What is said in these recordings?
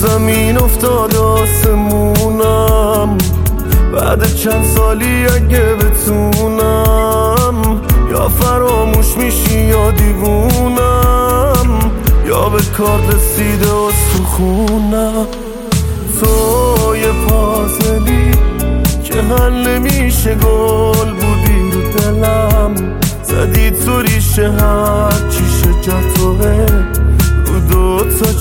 زمین افتاد آسمونم، بعد چند سالی اگه بتونم یا فراموش میشی یا دیوونم، یا به کار رسیده استخونم. تو یه پازلی که حل نمیشه گل بودی رو دلم، زدی تو ریشه هر چی شجرتوه رو دوتا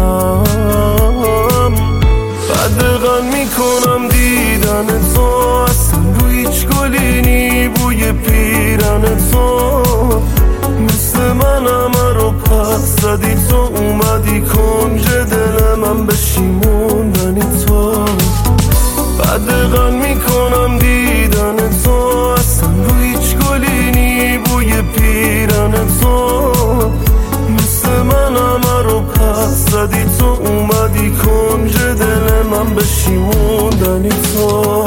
چشم. بدقن میکنم دیدن تو، اصلا رو هیچ گلی نی بوی پیرن تو، مثل من همه رو پس زدی تو، اومدی کنج دل من بشیموندنی تو. بدقن میکنم دیدن تو، اصلا رو هیچ گلی نی بوی پیرن تو، مثل من همه رو پس زدی تو، اومدی کنج دل من بشیموندنی تو.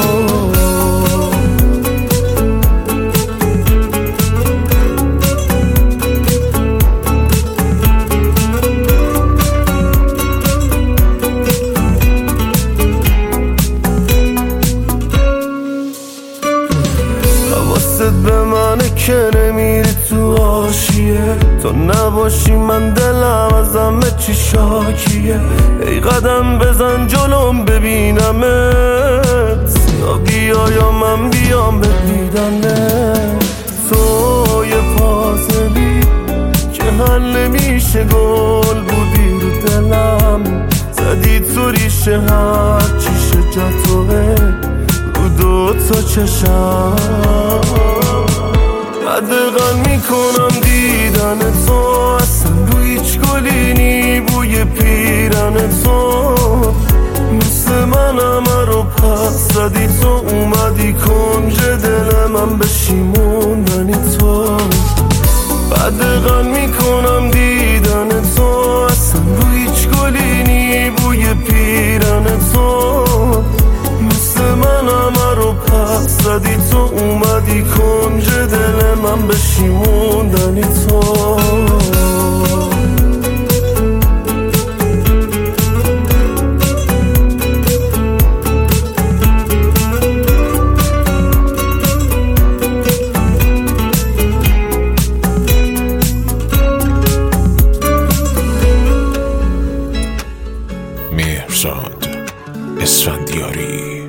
به منه که نمیری تو آشیه، تو نباشی من دلم از همه چی شاکیه. ای قدم بزن جلوم ببینمت، یا بیا یا من بیام به دیدنت. تو یه پازلی که حل نمیشه گل بودی رو دلم، زدی تو ریشه هر چی شجرتوه رو دوتا چشم. بدقن میکنم دیدن تو، اصلا رو هیچ گلی نی بوی پیرن تو، مثل من همه رو پس زدی تو، اومدی کنج دل من بشیموندنی تو. بدقن میکنم دیدن تو، اصلا رو هیچ گلی نی بوی پیرن تو، مثل من همه رو پس زدی تو، اومدی کنج دل من بشیموندنی تو. مهرزاد اسفندیاری.